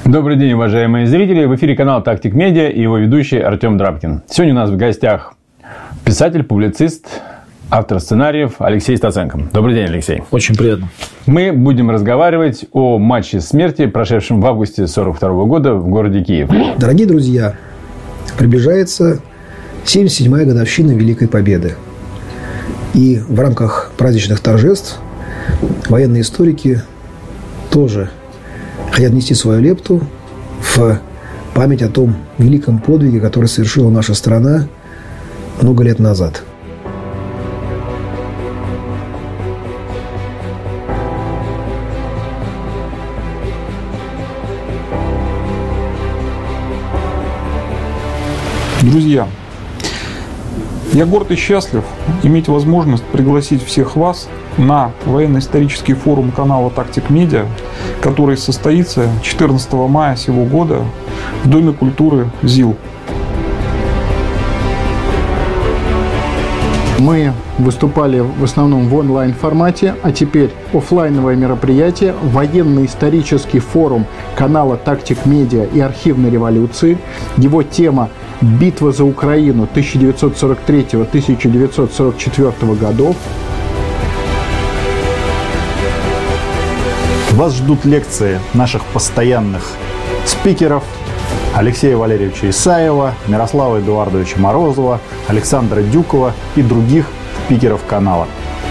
Добрый день, уважаемые зрители. В эфире канал Tactic Media и его ведущий Артем Драбкин. Сегодня у нас в гостях писатель, публицист, автор сценариев Алексей Стаценко. Добрый день, Алексей. Очень приятно. Мы будем разговаривать о матче смерти, прошедшем в августе 1942 года в городе Киев. Дорогие друзья, приближается 77-я годовщина Великой Победы. И в рамках праздничных торжеств военные историки тоже хотят внести свою лепту в память о том великом подвиге, который совершила наша страна много лет назад. Друзья, я горд и счастлив иметь возможность пригласить всех вас на военно-исторический форум канала Tactic Media, который состоится 14 мая сего года в Доме культуры ЗИЛ. Мы выступали в основном в онлайн-формате, а теперь офлайновое мероприятие, военно-исторический форум канала Tactic Media и архивной революции. Его тема «Битва за Украину 1943-1944 годов». Вас ждут лекции наших постоянных спикеров Алексея Валерьевича Исаева, Мирослава Эдуардовича Морозова, Александра Дюкова и других спикеров канала.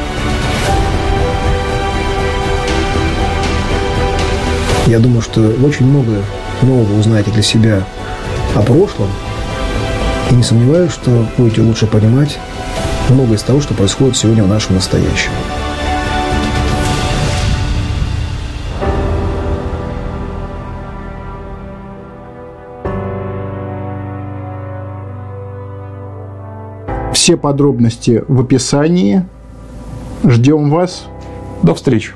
Я думаю, что вы очень много нового узнаете для себя о прошлом. И не сомневаюсь, что будете лучше понимать многое из того, что происходит сегодня в нашем настоящем. Все подробности в описании. Ждем вас. До встречи!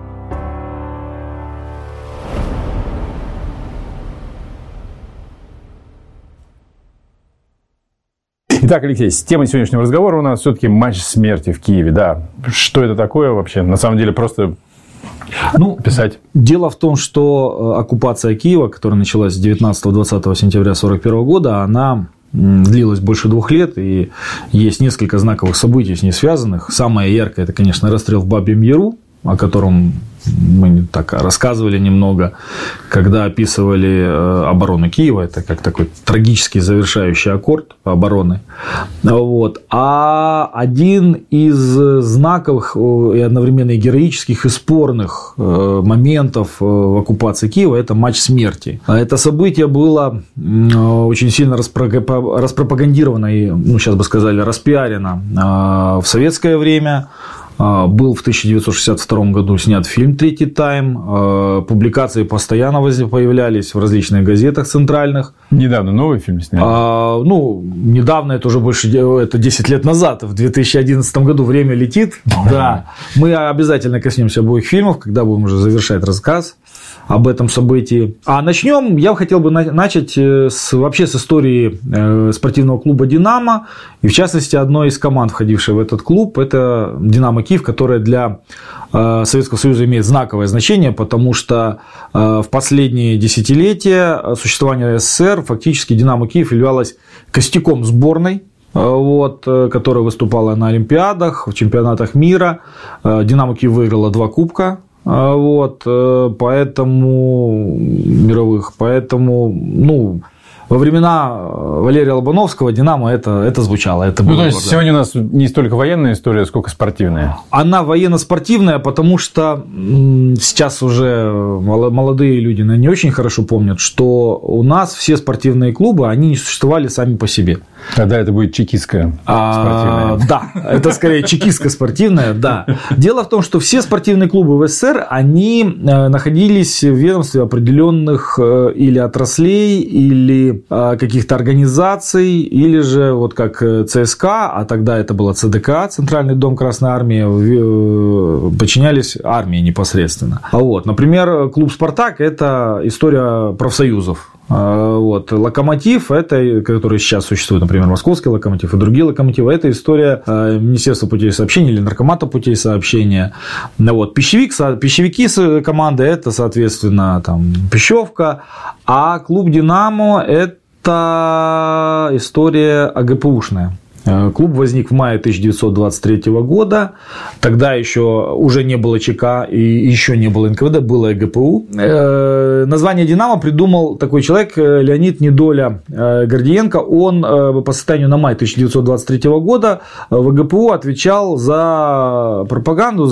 Итак, Алексей, тема сегодняшнего разговора у нас все-таки матч смерти в Киеве. Да. Что это такое вообще? На самом деле просто писать. Дело в том, что оккупация Киева, которая началась с 19-20 сентября 1941 года, она длилась больше 2 лет, и есть несколько знаковых событий с ней связанных. Самое яркое – это, конечно, расстрел в Бабьем Яру, о котором мы так рассказывали немного, когда описывали оборону Киева. Это как такой трагический завершающий аккорд обороны. Вот. А один из знаковых и одновременно героических и спорных моментов в оккупации Киева – это матч смерти. Это событие было очень сильно распропагандировано и, сейчас бы сказали, распиарено в советское время. Был в 1962 году снят фильм «Третий тайм». Публикации постоянно появлялись в различных газетах центральных. Недавно новый фильм сняли? Недавно, это уже больше 10 лет назад. В 2011 году время летит. Да. Мы обязательно коснемся обоих фильмов, когда будем уже завершать рассказ об этом событии. А начнем, я хотел бы начать с истории спортивного клуба «Динамо». И, в частности, одной из команд, входившей в этот клуб, это «Динамо Киев», которая для Советского Союза имеет знаковое значение, потому что в последние десятилетия существования СССР фактически «Динамо Киев» являлась костяком сборной, которая выступала на Олимпиадах, в чемпионатах мира. «Динамо Киев» выиграла 2 кубка. Поэтому во времена Валерия Лобановского «Динамо» это звучало. Это было, то есть, сегодня у нас не столько военная история, сколько спортивная. Она военно-спортивная, потому что сейчас уже молодые люди не очень хорошо помнят, что у нас все спортивные клубы, они не существовали сами по себе. Тогда это будет чекистская спортивная. Да, это скорее чекистская спортивная, да. Дело в том, что все спортивные клубы в СССР, они находились в ведомстве определенных или отраслей, или каких-то организаций, или же вот как ЦСКА, а тогда это было ЦДК, Центральный дом Красной Армии, подчинялись армии непосредственно. Например, клуб «Спартак» – это история профсоюзов. Вот. Локомотив, это, который сейчас существует, например, московский Локомотив и другие локомотивы, это история Министерства путей сообщения или Наркомата путей сообщения. Вот. Пищевики команды, это, соответственно, там, Пищевка, а клуб «Динамо» – это история АГПУшная. Клуб возник в мае 1923 года. Тогда еще уже не было ЧК и еще не было НКВД, было ГПУ. Название «Динамо» придумал такой человек Леонид Недоля Гордиенко. Он по состоянию на май 1923 года в ГПУ отвечал за пропаганду,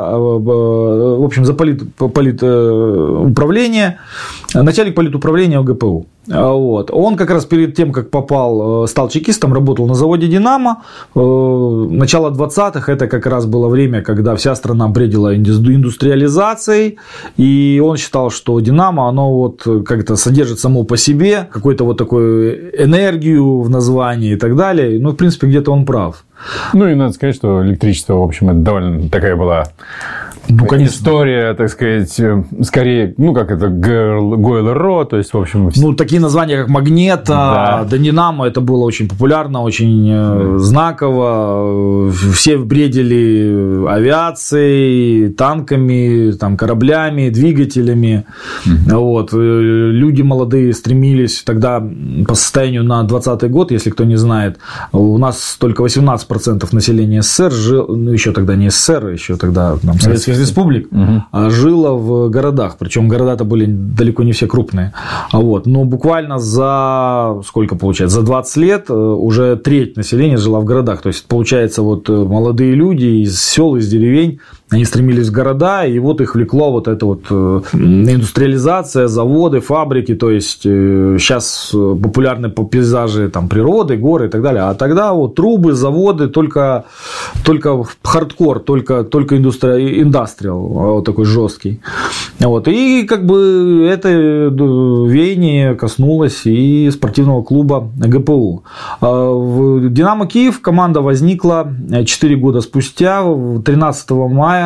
в общем, за политуправление, начальник политуправления ГПУ. Вот. Он как раз перед тем, как стал чекистом, работал на заводе «Динамо». Начало 20-х – это как раз было время, когда вся страна бредила индустриализацией, и он считал, что «Динамо», оно вот как-то содержит само по себе какую-то вот такую энергию в названии и так далее. Ну, в принципе, где-то он прав. Ну, и надо сказать, что электричество, в общем, это довольно такая была история, так сказать, скорее, как это, ГЛРО, то есть, в общем... Ну, такие названия, как «Магнета», да, «Динамо», это было очень популярно, очень знаково. Все бредили авиацией, танками, там, кораблями, двигателями. Вот. Люди молодые стремились тогда по состоянию на 20-й год, если кто не знает, у нас только 18% населения СССР жило, еще тогда не СССР, еще тогда там, советских республик, жило в городах. Причем города-то были далеко не все крупные. Вот. Но буквально за 20 лет уже треть населения жила в городах. То есть, получается, вот молодые люди из сел, из деревень, они стремились в города, и вот их влекло вот эта вот индустриализация, заводы, фабрики. То есть, сейчас популярны пейзажи там, природы, горы и так далее. А тогда вот трубы, заводы, только хардкор, только индастриал, вот такой жесткий. Вот. И как бы это веяние коснулось и спортивного клуба ГПУ. В «Динамо Киев» команда возникла 4 года спустя, 13 мая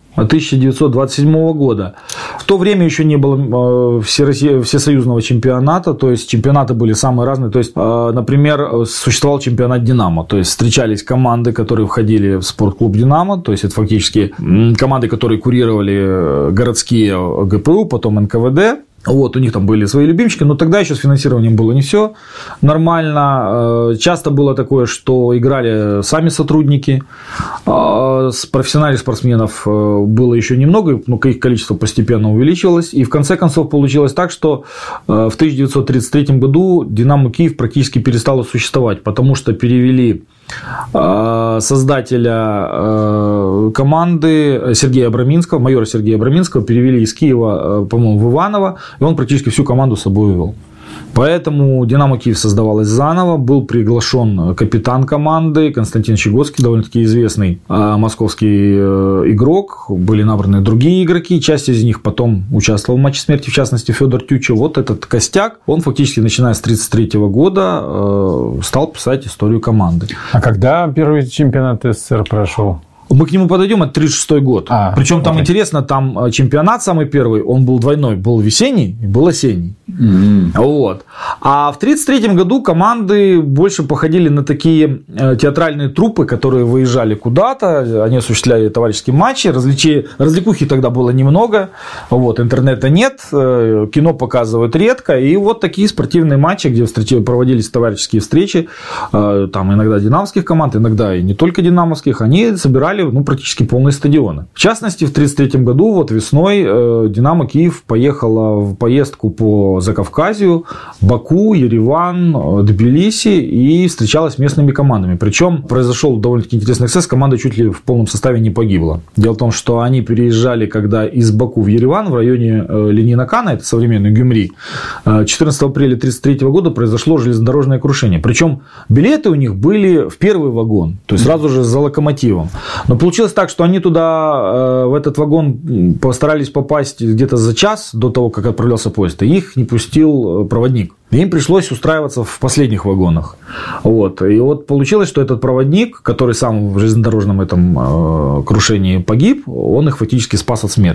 1927 года. В то время еще не было всесоюзного чемпионата, то есть чемпионаты были самые разные. То есть, например, существовал чемпионат «Динамо», то есть встречались команды, которые входили в спортклуб «Динамо», то есть это фактически команды, которые курировали городские ГПУ, потом НКВД. Вот, у них там были свои любимчики, но тогда еще с финансированием было не все нормально. Часто было такое, что играли сами сотрудники. Профессиональных спортсменов было еще немного, но их количество постепенно увеличилось. И в конце концов получилось так, что в 1933 году «Динамо Киев» практически перестало существовать, потому что перевели создателя команды майора Сергея Абраминского перевели из Киева, по-моему, в Иваново, и он практически всю команду с собой увел. Поэтому «Динамо Киев» создавалось заново, был приглашен капитан команды Константин Щегоцкий, довольно-таки известный московский игрок, были набраны другие игроки, часть из них потом участвовала в матче смерти, в частности Федор Тютчев. Вот этот костяк, он фактически, начиная с 1933 года, стал писать историю команды. А когда первый чемпионат СССР прошел? Мы к нему подойдем, это 1936 год. Причем там интересно, там чемпионат самый первый, он был двойной, был весенний и был осенний. Вот. А в 1933 году команды больше походили на такие театральные труппы, которые выезжали куда-то, они осуществляли товарищеские матчи, развлекухи тогда было немного, вот, интернета нет, кино показывают редко, и вот такие спортивные матчи, где проводились товарищеские встречи, там иногда динамовских команд, иногда и не только динамовских, они собирали практически полные стадионы. В частности, в 1933 году, вот весной, «Динамо Киев» поехала в поездку по Закавказью, Баку, Ереван, Тбилиси и встречалась с местными командами. Причем произошел довольно-таки интересный эксцесс, команда чуть ли в полном составе не погибла. Дело в том, что они переезжали, когда из Баку в Ереван, в районе Ленина-Кана, это современный Гюмри, 14 апреля 1933 года произошло железнодорожное крушение. Причем билеты у них были в первый вагон, то есть сразу же за локомотивом. Но получилось так, что они туда, в этот вагон, постарались попасть где-то за час до того, как отправлялся поезд, и их не пустил проводник. Им пришлось устраиваться в последних вагонах. Вот. И вот получилось, что этот проводник, который сам в железнодорожном этом крушении погиб, он их фактически спас от смерти.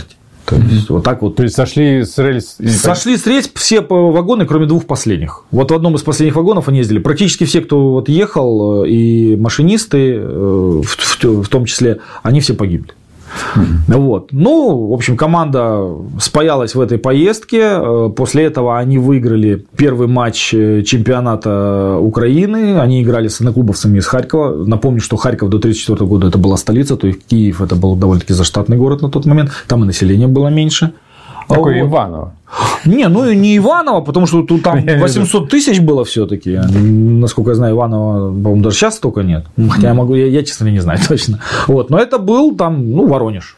То есть, вот так вот. То есть, сошли с рельс? Сошли с рельс все вагоны, кроме 2 последних. Вот в одном из последних вагонов они ездили. Практически все, кто вот ехал, и машинисты, в том числе, они все погибли. Вот. Ну, в общем, команда спаялась в этой поездке. После этого они выиграли первый матч чемпионата Украины. Они играли с одноклубовцами из Харькова. Напомню, что Харьков до 1934 года это была столица, то есть Киев это был довольно-таки заштатный город на тот момент. Там и население было меньше. Такое Иваново. Не, ну не Иваново, потому что тут там 800 тысяч было все-таки. Насколько я знаю, Иваново, по-моему, даже сейчас столько нет. Хотя я честно не знаю точно. Вот. Но это был там, Воронеж.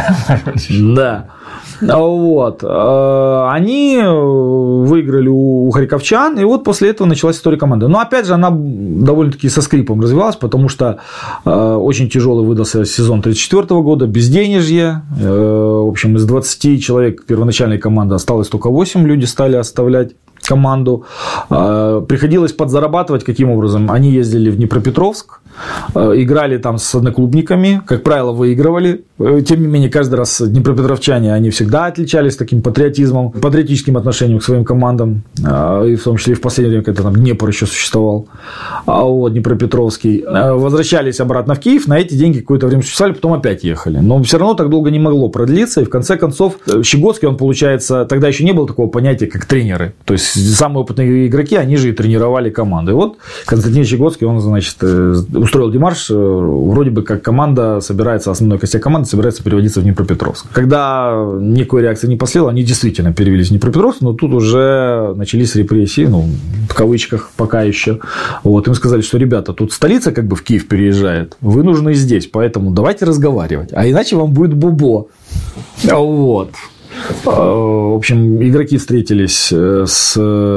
Да. Вот. Они выиграли у харьковчан, и вот после этого началась история команды. Но опять же, она довольно-таки со скрипом развивалась, потому что очень тяжелый выдался сезон 1934 года, безденежье. В общем, из 20 человек первоначальной команды осталось только 8, люди стали оставлять команду. Приходилось подзарабатывать. Каким образом? Они ездили в Днепропетровск, играли там с одноклубниками, как правило, выигрывали. Тем не менее, каждый раз днепропетровчане, они всегда отличались таким патриотизмом, патриотическим отношением к своим командам, и в том числе и в последнее время, когда там Днепр еще существовал, Днепропетровский. Возвращались обратно в Киев, на эти деньги какое-то время существовали, потом опять ехали. Но все равно так долго не могло продлиться, и в конце концов Щегоцкий, он, получается, тогда еще не было такого понятия, как тренеры. То есть, самые опытные игроки, они же и тренировали команды. И вот Константин Щегоцкий, он, значит, устроил демарш, вроде бы как команда собирается, основной костяк команды собирается переводиться в Днепропетровск. Когда никакой реакции не последовало, они действительно перевелись в Днепропетровск, но тут уже начались репрессии, в кавычках пока еще. Вот, им сказали, что, ребята, тут столица как бы в Киев переезжает, вы нужны здесь, поэтому давайте разговаривать, а иначе вам будет бубо. Вот. В общем, игроки встретились с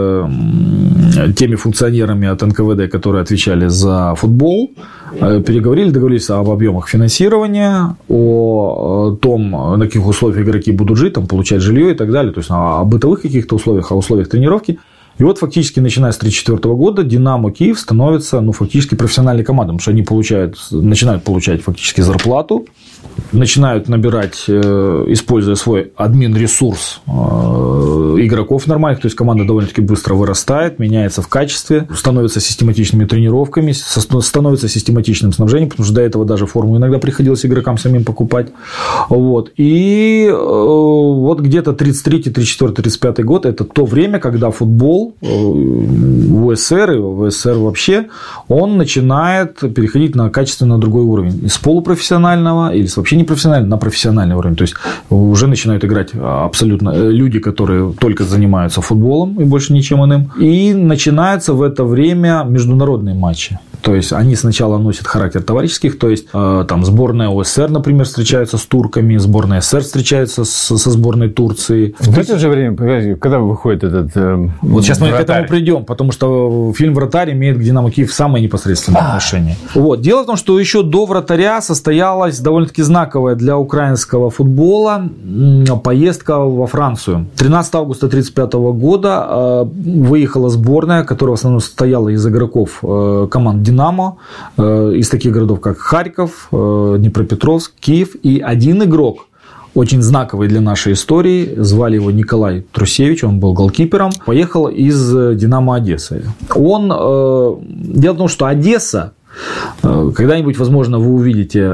теми функционерами от НКВД, которые отвечали за футбол, переговорили, договорились об объемах финансирования, о том, на каких условиях игроки будут жить, там, получать жилье и так далее, то есть о бытовых каких-то условиях, о условиях тренировки. И вот фактически, начиная с 1934 года, «Динамо» Киев становится фактически профессиональной командой, потому что они начинают получать фактически зарплату, начинают набирать, используя свой админ-ресурс, игроков нормальных, то есть команда довольно-таки быстро вырастает, меняется в качестве, становится систематичными тренировками, становится систематичным снабжением, потому что до этого даже форму иногда приходилось игрокам самим покупать. Вот. И вот где-то 33, 34, 35 год – это то время, когда футбол в УССР и в СССР вообще, он начинает переходить на качественно другой уровень. Из полупрофессионального или вообще не профессионального на профессиональный уровень. То есть, уже начинают играть абсолютно люди, которые только занимаются футболом и больше ничем иным. И начинаются в это время международные матчи. То есть, они сначала носят характер товарищеских, то есть, там сборная УССР, например, встречается с турками, сборная СССР встречается со сборной Турции. В это же время, когда выходит этот вот сейчас мы к этому придем, потому что фильм «Вратарь» имеет к «Динамо Киев» самое непосредственное отношение. Вот. Дело в том, что еще до «Вратаря» состоялась довольно-таки знаковая для украинского футбола поездка во Францию. 13 августа 1935 года выехала сборная, которая в основном состояла из игроков команд «Динамо», из таких городов, как Харьков, Днепропетровск, Киев. И один игрок, очень знаковый для нашей истории, звали его Николай Трусевич, он был голкипером, поехал из «Динамо» Одессы. Дело в том, что Одесса, когда-нибудь, возможно, вы увидите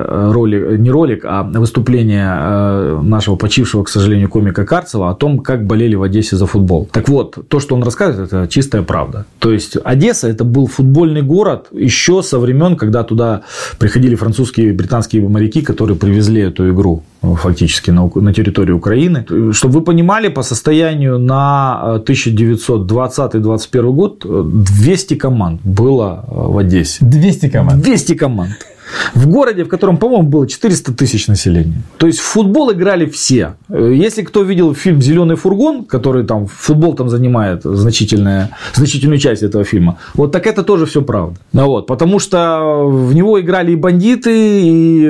выступление нашего почившего, к сожалению, комика Карцева о том, как болели в Одессе за футбол. Так вот, то, что он рассказывает, это чистая правда. То есть, Одесса – это был футбольный город еще со времен, когда туда приходили французские и британские моряки, которые привезли эту игру фактически на территорию Украины. Чтобы вы понимали, по состоянию на 1920-21 год 200 команд было в Одессе. 200 команд? 200 команд. В городе, в котором, по-моему, было 400 тысяч населения. То есть, в футбол играли все. Если кто видел фильм «Зеленый фургон», который там футбол там занимает значительную часть этого фильма, вот так это тоже все правда. Вот, потому что в него играли и бандиты, и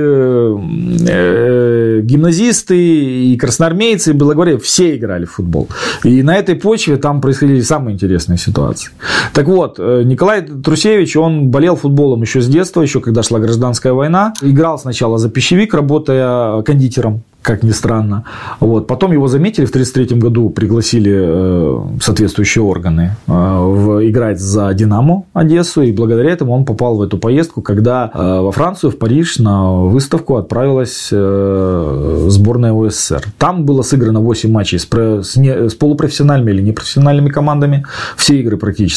гимназисты, и красноармейцы, и белогвардейцы, все играли в футбол. И на этой почве там происходили самые интересные ситуации. Так вот, Николай Трусевич, он болел футболом еще с детства, еще когда шла гражданская война. Играл сначала за пищевик, работая кондитером. как ни странно. Вот. Потом его заметили, в 1933 году пригласили соответствующие органы играть за «Динамо» Одессу, и благодаря этому он попал в эту поездку, когда во Францию, в Париж на выставку отправилась сборная УССР. Там было сыграно 8 матчей с полупрофессиональными или непрофессиональными командами. Все игры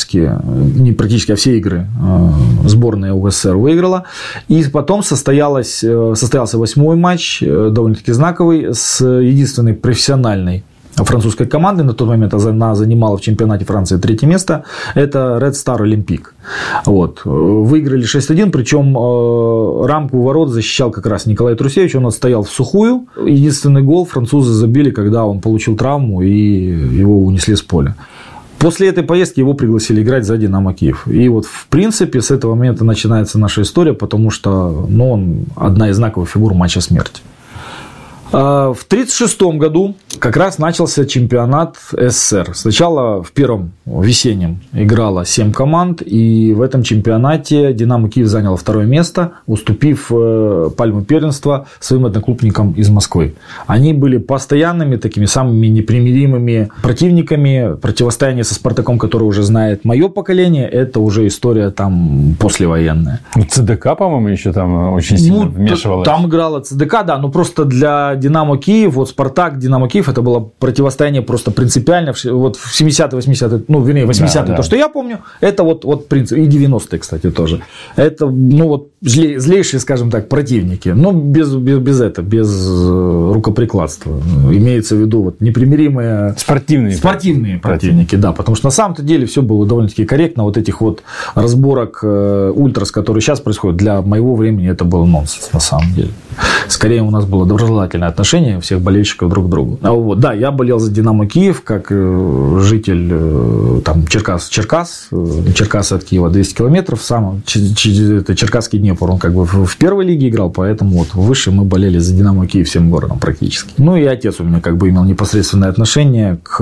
а все игры сборная УССР выиграла. И потом состоялся 8-й матч, довольно-таки знаковый, с единственной профессиональной французской командой. На тот момент она занимала в чемпионате Франции 3-е место. Это Red Star Olympique. Вот. Выиграли 6-1, причем рамку ворот защищал как раз Николай Трусевич. Он отстоял в сухую. Единственный гол французы забили, когда он получил травму и его унесли с поля. После этой поездки его пригласили играть за «Динамо Киев». И вот, в принципе, с этого момента начинается наша история, потому что он одна из знаковых фигур матча смерти. В 1936 году как раз начался чемпионат СССР. Сначала в первом весеннем играло 7 команд, и в этом чемпионате «Динамо Киев» занял 2-е место, уступив пальму первенства своим одноклубникам из Москвы. Они были постоянными, такими самыми непримиримыми противниками. Противостояние со «Спартаком», который уже знает мое поколение, это уже история там послевоенная. ЦДК, по-моему, еще там очень сильно вмешивалась. Там играла ЦДК, да, но просто для «Динамо Киев», вот «Спартак», «Динамо Киев», это было противостояние просто принципиально. Вот в 70-е, 80-е, 80-е, да. То, что я помню, это вот принцип. И 90-е, кстати, тоже. Это, злейшие, скажем так, противники. Но без рукоприкладства. Имеется в виду непримиримые спортивные противники, да. Потому что на самом-то деле все было довольно-таки корректно. Вот этих разборок ультрас, которые сейчас происходят, для моего времени это был нонсенс, на самом деле. Скорее, у нас было доброжелательное отношение всех болельщиков друг к другу. Да, я болел за «Динамо Киев, как житель там, Черкасы от Киева 200 километров. Это Черкасский Днепр, он как бы в первой лиге играл, поэтому выше мы болели за «Динамо Киев» всем городом практически. Ну, и отец у меня как бы имел непосредственное отношение к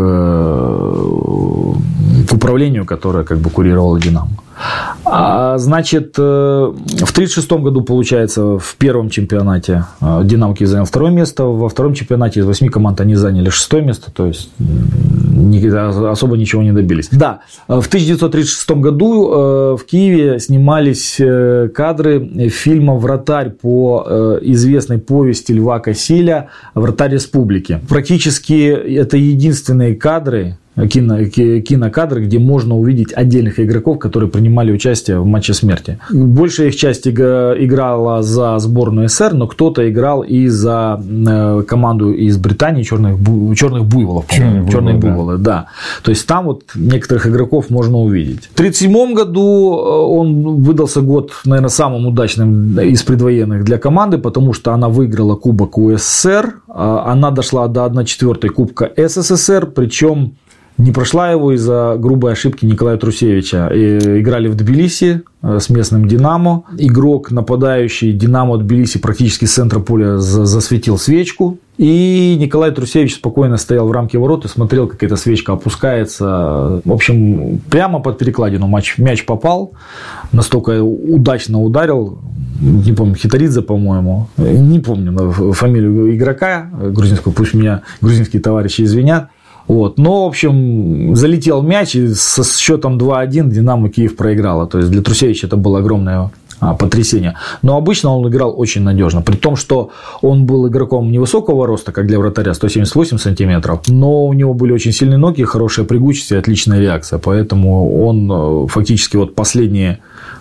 управлению, которое как бы курировало «Динамо». Значит, в 1936 году, получается, в первом чемпионате «Динамо Киев» занял 2-е место, во втором чемпионате из 8 команд они заняли 6-е место, то есть особо ничего не добились. Да, в 1936 году в Киеве снимались кадры фильма «Вратарь» по известной повести Льва Кассиля «Вратарь республики». Практически это единственные кадры, кинокадры, где можно увидеть отдельных игроков, которые принимали участие в матче смерти. Большая их часть играла за сборную СССР, но кто-то играл и за команду из Британии черных буйволов. Черные буйволы, да. То есть там некоторых игроков можно увидеть. В 1937 году он выдался год, наверное, самым удачным из предвоенных для команды, потому что она выиграла Кубок УССР, она дошла до 1/4 Кубка СССР, причем не прошла его из-за грубой ошибки Николая Трусевича. Играли в Тбилиси с местным «Динамо». Игрок, нападающий «Динамо» Тбилиси, практически с центра поля засветил свечку. И Николай Трусевич спокойно стоял в рамке ворот и смотрел, как эта свечка опускается. В общем, прямо под перекладину мяч попал. Настолько удачно ударил. Не помню, Хитаридзе, по-моему. Не помню фамилию игрока грузинского. Пусть меня грузинские товарищи извинят. Но, в общем, залетел мяч, и со счетом 2-1 «Динамо Киев» проиграла. То есть для Трусевича это было огромное потрясение. Но обычно он играл очень надежно. При том, что он был игроком невысокого роста, как для вратаря, 178 сантиметров. Но у него были очень сильные ноги, хорошая прыгучесть и отличная реакция. Поэтому он фактически последние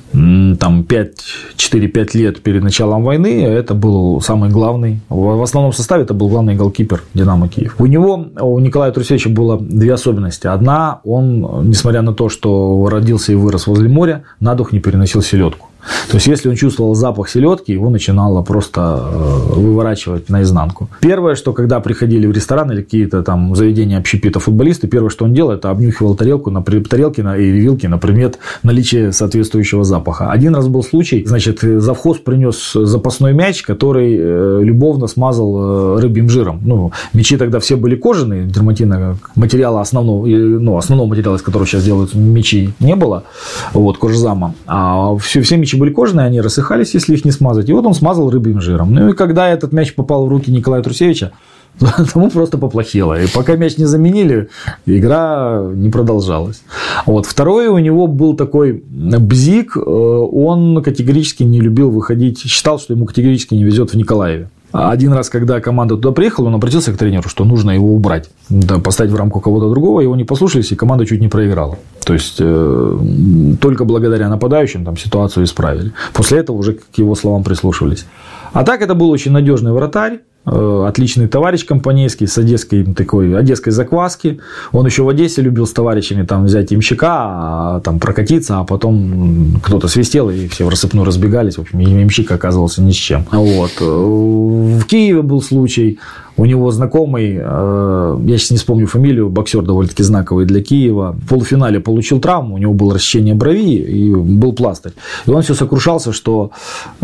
4-5 лет перед началом войны это был самый главный, в основном составе это был главный голкипер «Динамо Киев». У Николая Трусевича было 2 особенности. Одна, он, несмотря на то, что родился и вырос возле моря, на дух не переносил селедку. То есть, если он чувствовал запах селедки, его начинало просто выворачивать наизнанку. Первое, что когда приходили в ресторан или какие-то там заведения общепита футболисты, первое, что он делал, это обнюхивал тарелки и вилки на предмет наличия соответствующего запаха. Один раз был случай, значит, завхоз принес запасной мяч, который любовно смазал рыбьим жиром. Мячи тогда все были кожаные, дерматина, материала основного материала, из которого сейчас делают мячи, не было, кожзама. А все мячи мячи были кожаные, они рассыхались, если их не смазать. И вот он смазал рыбьим жиром. Ну и когда этот мяч попал в руки Николая Трусевича, тому просто поплохело. И пока мяч не заменили, игра не продолжалась. Вот. Второй у него был такой бзик. Он категорически не любил выходить. Считал, что ему категорически не везет в Николаеве. Один раз, когда команда туда приехала, он обратился к тренеру, что нужно его убрать, поставить в рамку кого-то другого. Его не послушались, и команда чуть не проиграла. То есть, только благодаря нападающим там ситуацию исправили. После этого уже к его словам прислушивались. А так, это был очень надежный вратарь. Отличный товарищ компанейский с одесской закваски. Он еще в Одессе любил с товарищами там, взять ямщика, там, прокатиться, а потом кто-то свистел, и все в рассыпную разбегались. В общем, ямщик оказывался ни с чем. Вот. В Киеве был случай. У него знакомый, я сейчас не вспомню фамилию, боксер довольно-таки знаковый для Киева, в полуфинале получил травму, у него было рассечение брови и был пластырь. И он все сокрушался, что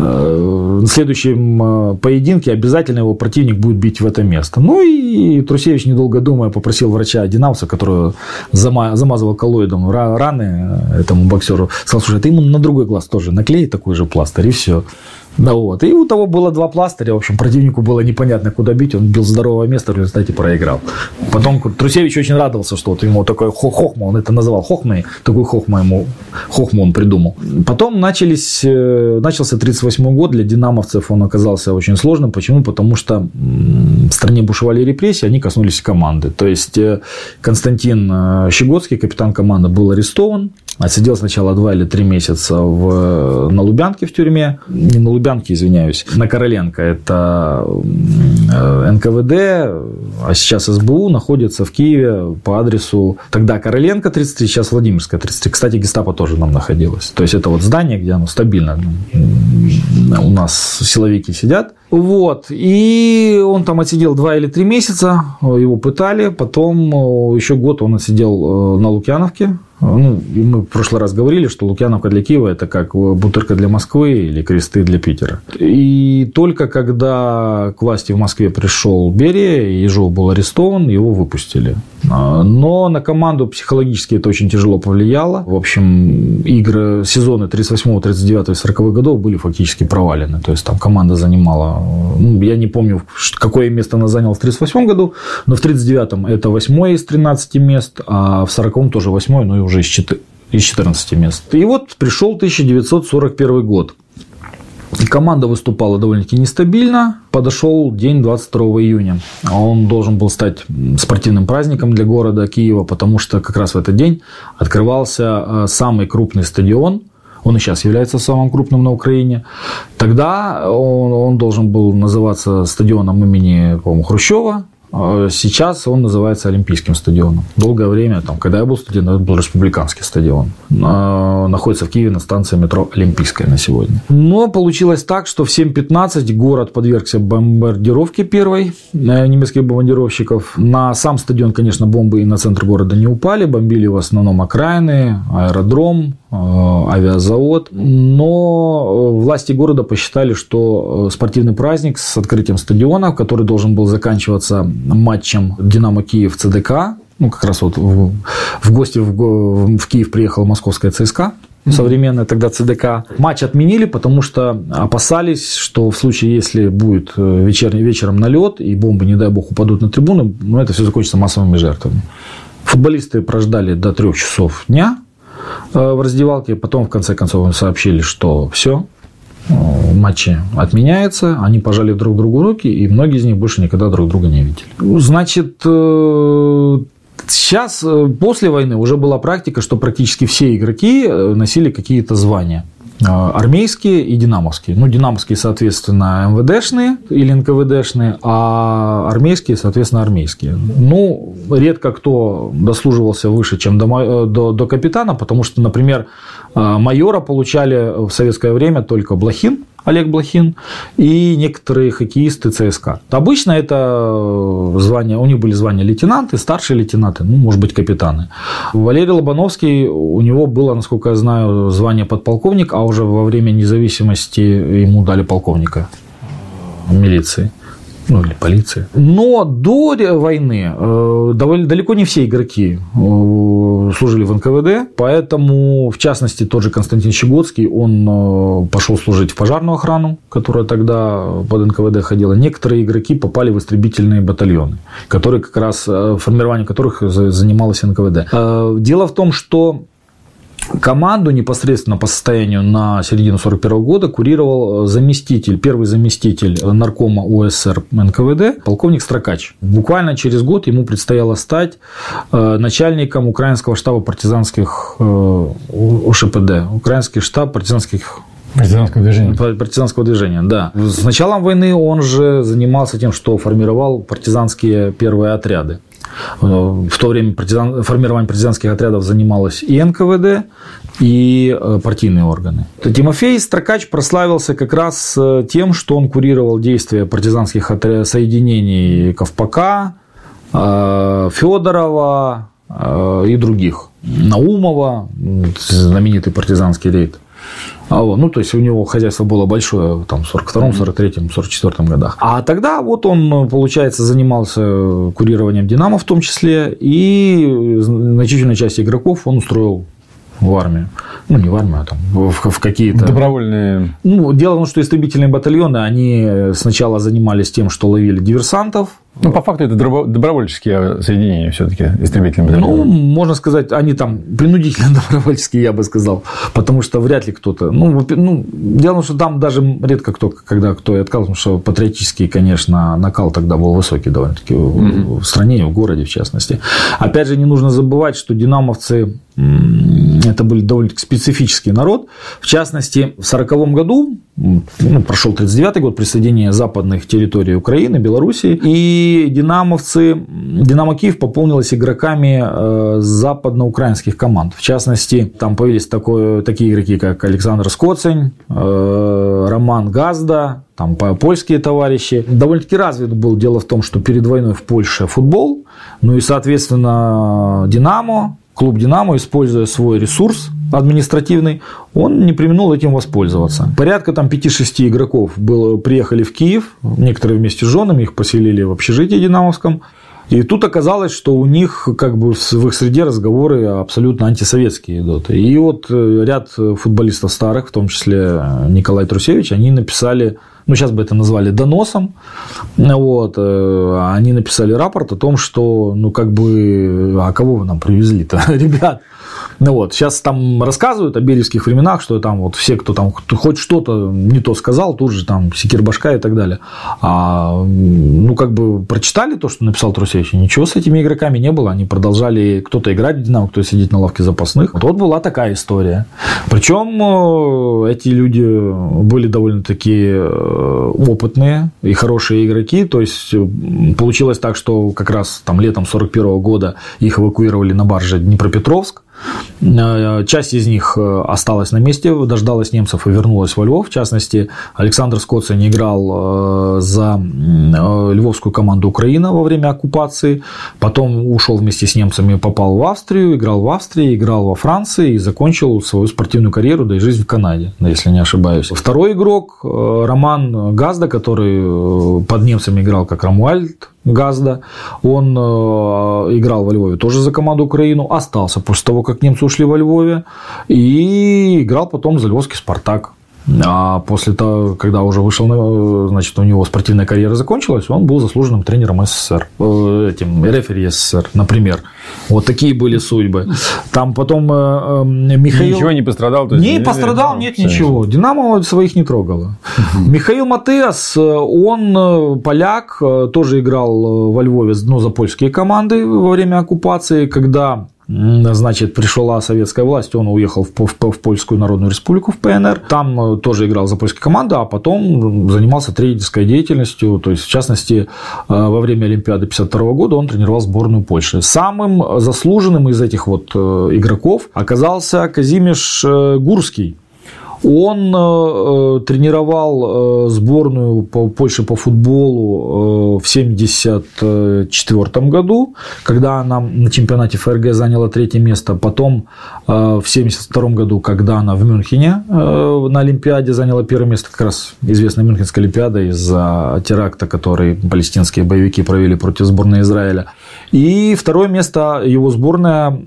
в следующем поединке обязательно его противник будет бить в это место. Ну и Трусевич, недолго думая, попросил врача-динамовца, который замазывал коллоидом раны этому боксеру, сказал: слушай, ты ему на другой глаз тоже наклей такой же пластырь, и все. Да, вот. И у того было 2 пластыря. В общем, противнику было непонятно, куда бить. Он бил здоровое место, в результате проиграл. Потом Трусевич очень радовался, что вот ему такой хохма, он это называл хохмой, такую хохму он придумал. Потом начался 1938 год. Для динамовцев он оказался очень сложным. Почему? Потому что в стране бушевали репрессии, они коснулись команды. То есть, Константин Щегоцкий, капитан команды, был арестован. Отсидел сначала 2 или 3 месяца на Лубянке в тюрьме. Не на Лубянке, извиняюсь. На Короленко. Это НКВД, а сейчас СБУ, находится в Киеве по адресу тогда Короленко 33, сейчас Владимирская 33. Кстати, гестапо тоже там находилось. То есть, это вот здание, где оно стабильно. У нас силовики сидят. Вот. И он там отсидел 2 или 3 месяца. Его пытали. Потом еще год он отсидел на Лукьяновке. Ну, мы в прошлый раз говорили, что Лукьяновка для Киева – это как Бутырка для Москвы или Кресты для Питера. И только когда к власти в Москве пришел Берия, Ежов был арестован, его выпустили. Но на команду психологически это очень тяжело повлияло. В общем, сезоны 38, 39 и 40 годов были фактически провалены. То есть, там команда занимала, я не помню, какое место она заняла в 38 году, но в 39-м это 8 из 13 мест, а в 40-м тоже 8, но и уже из 14 мест. И вот пришел 1941 год. И команда выступала довольно-таки нестабильно. Подошел день 22 июня. Он должен был стать спортивным праздником для города Киева, потому что как раз в этот день открывался самый крупный стадион. Он и сейчас является самым крупным на Украине. Тогда он должен был называться стадионом имени, по-моему, Хрущева. Сейчас он называется Олимпийским стадионом. Долгое время, когда я был студентом, это был республиканский стадион. Находится в Киеве на станции метро Олимпийская на сегодня. Но получилось так, что в 7:15 город подвергся бомбардировке первой немецких бомбардировщиков. На сам стадион, конечно, бомбы и на центр города не упали. Бомбили в основном окраины, аэродром, авиазавод. Но власти города посчитали, что спортивный праздник с открытием стадиона, который должен был заканчиваться матчем «Динамо Киев» ЦДК, как раз вот в гости в Киев приехала московская ЦСКА, современная тогда ЦДК. Матч отменили, потому что опасались, что в случае, если будет вечером налет и бомбы, не дай бог, упадут на трибуны, это все закончится массовыми жертвами. Футболисты прождали до 3 часов дня в раздевалке, потом в конце концов им сообщили, что все, матчи отменяются, они пожали друг другу руки, и многие из них больше никогда друг друга не видели. Значит, сейчас, после войны, уже была практика, что практически все игроки носили какие-то звания. Армейские и динамовские. Динамовские, соответственно, МВДшные или НКВДшные, а армейские, соответственно, армейские. Редко кто дослуживался выше, чем до капитана, потому что, например, майора получали в советское время только Блохин, Олег Блохин, и некоторые хоккеисты ЦСКА. Обычно это звания, у них были звания лейтенанты, старшие лейтенанты, может быть, капитаны. Валерий Лобановский, у него было, насколько я знаю, звание подполковник, а уже во время независимости ему дали полковника милиции. Или полиции. Но до войны далеко не все игроки служили в НКВД, поэтому, в частности, тот же Константин Щегоцкий, он пошел служить в пожарную охрану, которая тогда под НКВД ходила. Некоторые игроки попали в истребительные батальоны, которые как раз, формированием которых занималась НКВД. Дело в том, что команду непосредственно по состоянию на середину 1941 года курировал первый заместитель наркома УССР НКВД, полковник Строкач. Буквально через год ему предстояло стать начальником украинского штаба партизанских УШПД, украинский штаб партизанского движения, да. С началом войны он же занимался тем, что формировал партизанские первые отряды. В то время формированием партизанских отрядов занималось и НКВД, и партийные органы. Тимофей Строкач прославился как раз тем, что он курировал действия партизанских соединений Ковпака, Федорова и других. Наумова, знаменитый партизанский рейд. Ну, то есть у него хозяйство было большое там, в 1942, 1943, 1944 годах. А тогда вот он, получается, занимался курированием «Динамо» в том числе, и значительную часть игроков он устроил в армию. Ну, не в армию, а там в какие-то... Добровольные... Ну, дело в том, что истребительные батальоны, они сначала занимались тем, что ловили диверсантов. Ну, по факту, это добровольческие соединения все-таки, истребительные батальоны. Ну, можно сказать, они там принудительно добровольческие, я бы сказал, потому что вряд ли кто-то... дело в том, что там даже редко кто и отказывался, потому что патриотический, конечно, накал тогда был высокий довольно-таки в стране, в городе, в частности. Опять же, не нужно забывать, что динамовцы это были довольно-таки специфический народ. В частности, в 1940 году, прошел 1939 год, присоединение западных территорий Украины, Белоруссии, и Динамо Киев пополнилось игроками западноукраинских команд. В частности, там появились такие игроки, как Александр Скоцень, Роман Газда, там польские товарищи. Довольно-таки развит был. Дело в том, что перед войной в Польше футбол, и, соответственно, клуб «Динамо», используя свой ресурс административный, он не преминул этим воспользоваться. Порядка 5-6 игроков приехали в Киев, некоторые вместе с женами, их поселили в общежитии динамовском. И тут оказалось, что у них в их среде разговоры абсолютно антисоветские идут. И вот ряд футболистов старых, в том числе Николай Трусевич, они написали, сейчас бы это назвали доносом, они написали рапорт о том, что, а кого вы нам привезли-то, ребят? Сейчас там рассказывают о беревских временах, что там все, кто там хоть что-то не то сказал, тут же там секирбашка и так далее. Прочитали то, что написал Трусевич, и ничего с этими игроками не было. Они продолжали кто-то играть в «Динамо», кто-то сидеть на лавке запасных. Вот была такая история. Причем эти люди были довольно-таки опытные и хорошие игроки. То есть получилось так, что как раз там летом 1941 года их эвакуировали на барже Днепропетровск. Часть из них осталась на месте, дождалась немцев и вернулась во Львов. В частности, Александр Скоцень играл за львовскую команду «Украина» во время оккупации. Потом ушел вместе с немцами, попал в Австрию, играл в Австрии, играл во Франции и закончил свою спортивную карьеру, да и жизнь в Канаде, если не ошибаюсь. Второй игрок Роман Газда, который под немцами играл как Ромуальд Газда, он играл во Львове тоже за команду «Украину», остался после того, как немцы ушли во Львове, и играл потом за львовский «Спартак». А после того, когда уже вышел, у него спортивная карьера закончилась, он был заслуженным тренером СССР, рефери СССР, например. Вот такие были судьбы. Там потом Михаил... Ничего не пострадал? Не пострадал, нет ничего. «Динамо» своих не трогало. Михаил Матеас, он поляк, тоже играл во Львове за польские команды во время оккупации, когда... пришла советская власть, он уехал в Польскую Народную Республику, в ПНР. Там тоже играл за польские команды, а потом занимался тренерской деятельностью. То есть, в частности, во время Олимпиады 1952 года он тренировал сборную Польши. Самым заслуженным из этих игроков оказался Казимиш Гурский. Он тренировал сборную Польши по футболу в 1974 году, когда она на чемпионате ФРГ заняла 3-е место. Потом в 1972 году, когда она в Мюнхене на Олимпиаде заняла 1-е место, как раз известная Мюнхенская Олимпиада из-за теракта, который палестинские боевики провели против сборной Израиля. И 2-е место его сборная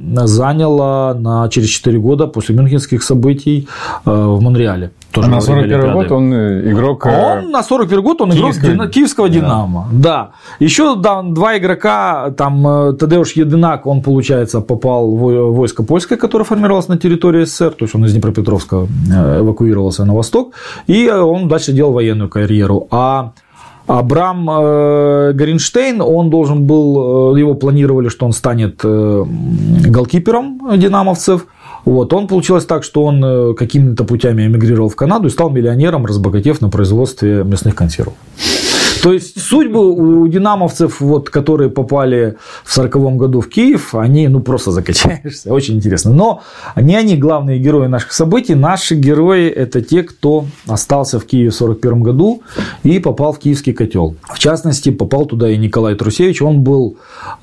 заняла через 4 года после мюнхенских событий в Монреале. Тоже на 41 год он игрок... На 41 год он игрок Киевского «Динамо». Да. Еще 2 игрока, там Тадеуш Единак, он, получается, попал в войско польское, которое формировалось на территории СССР, то есть он из Днепропетровска эвакуировался на восток, и он дальше делал военную карьеру. А Абрам Горинштейн, он должен был, его планировали, что он станет голкипером динамовцев. Вот. Он получилось так, что он какими-то путями эмигрировал в Канаду и стал миллионером, разбогатев на производстве мясных консервов. То есть судьбы у динамовцев, вот, которые попали в 1940 году в Киев, они просто закачаешься. Очень интересно. Но не они главные герои наших событий. Наши герои – это те, кто остался в Киеве в 1941 году и попал в Киевский котел. В частности, попал туда и Николай Трусевич. Он был,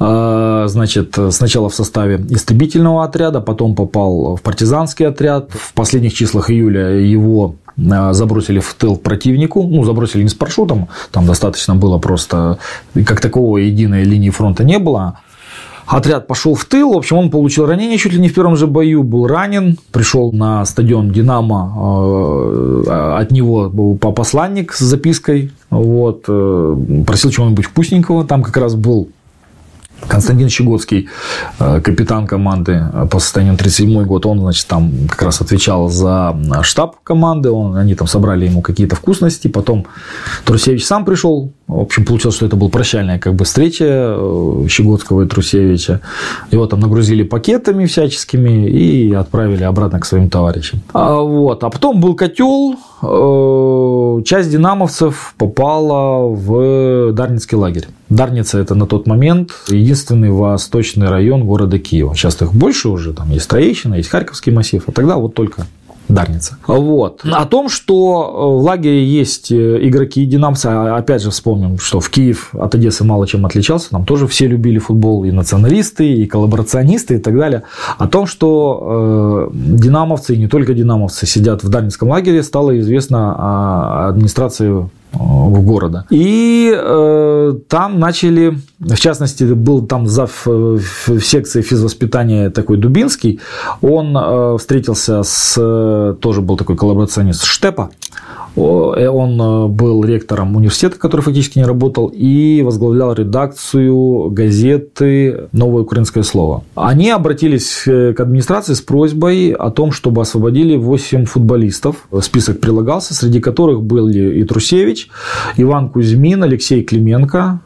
сначала в составе истребительного отряда, потом попал в партизанский отряд. В последних числах июля его забросили в тыл противнику, забросили не с парашютом, там достаточно было просто, как таковой единой линии фронта не было. Отряд пошел в тыл, в общем, он получил ранение чуть ли не в первом же бою, был ранен, пришел на стадион «Динамо», от него был посланник с запиской, вот, просил чего-нибудь вкусненького, там как раз был Константин Щегоцкий, капитан команды по состоянию 1937 год, он, там как раз отвечал за штаб команды, они там собрали ему какие-то вкусности, потом Трусевич сам пришел, в общем, получилось, что это была прощальная встреча Щегоцкого и Трусевича, его там нагрузили пакетами всяческими и отправили обратно к своим товарищам. А потом был котел, часть динамовцев попала в Дарницкий лагерь. Дарница – это на тот момент единственный восточный район города Киева. Сейчас их больше уже, там есть Троещина, есть Харьковский массив, а тогда только Дарница. О том, что в лагере есть игроки динамовцы, опять же вспомним, что в Киев от Одессы мало чем отличался, там тоже все любили футбол, и националисты, и коллаборационисты, и так далее. О том, что динамовцы, и не только динамовцы, сидят в Дарницком лагере, стало известно администрации города. И там начали, в частности, был там зав в секции физвоспитания такой Дубинский, он встретился тоже был такой коллаборационист Штепа, он был ректором университета, который фактически не работал, и возглавлял редакцию газеты «Новое украинское слово». Они обратились к администрации с просьбой о том, чтобы освободили 8 футболистов. Список прилагался, среди которых были и Трусевич, Иван Кузьмин, Алексей Клименко.